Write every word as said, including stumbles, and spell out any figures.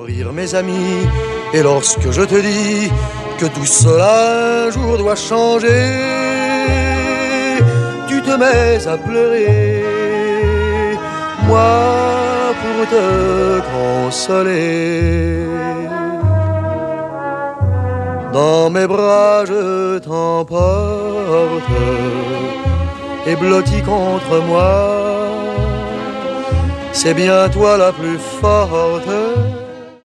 rire mes amis. Et lorsque je te dis que tout cela un jour doit changer, tu te mets à pleurer, moi pour te consoler. Dans mes bras je t'emporte, et blotti contre moi, c'est bien toi la plus forte.